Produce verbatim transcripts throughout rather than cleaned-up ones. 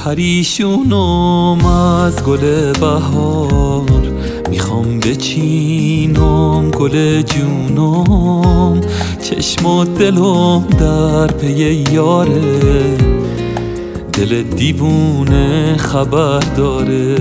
پریشونم از گل بهار، میخوام بچینم گل جونم. چشم و دلم در پی یاره، دل دیوونه خبر داره.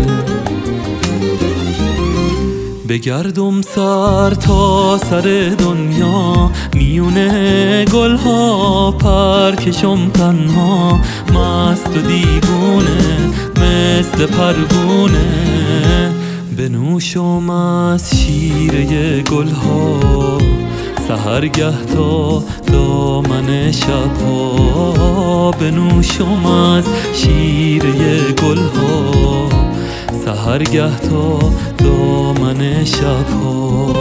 بگردم سر تا سر دنیا، میونه گلها پر کشم تنها. مست و دیوونه مثل پروونه، بنوشم از شیره گلها. سحرگه تا دامن شبها، بنوشم از شیره گلها. سحرگه تا دامن شبها.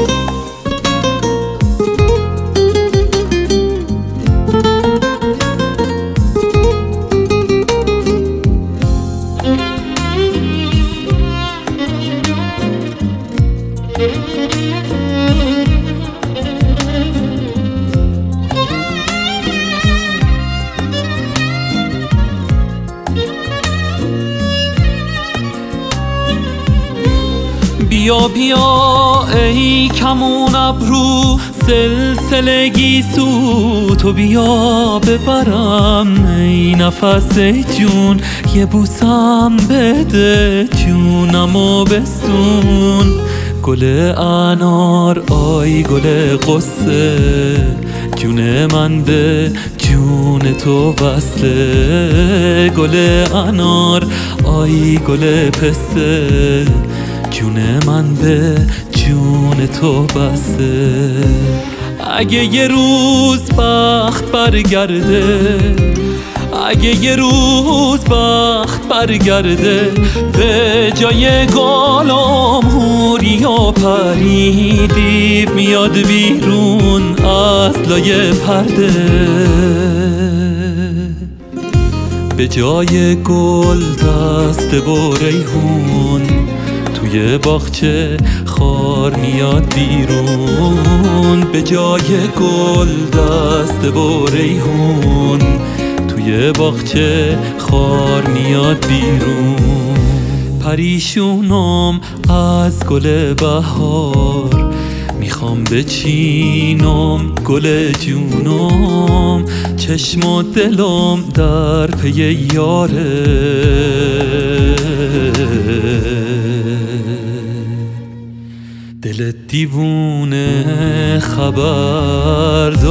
بیا بیا ای کمون ابرو، سلسله گیسو تو بیا ببرم. ای نفس جون یه بوسم بده، جونمو بستون. گل انار آی گل قصه، جون من به جون تو وصله. گل انار آی گل پسته، جون من به جون تو بسته. اگه یه روز بخت برگرده، اگه یه روز بخت برگرده، به جای گالم حوری و پری دیو میاد بیرون از لای پرده. به جای گل دسته و ریحون، توی باغچه خار میاد بیرون. به جای گل دسته و ریحون، توی باغچه خار میاد بیرون. پریشونم از گل بهار، میخوام بچینم گل جونم. چشم و دلم در پی یاره، دل دیوونه خبر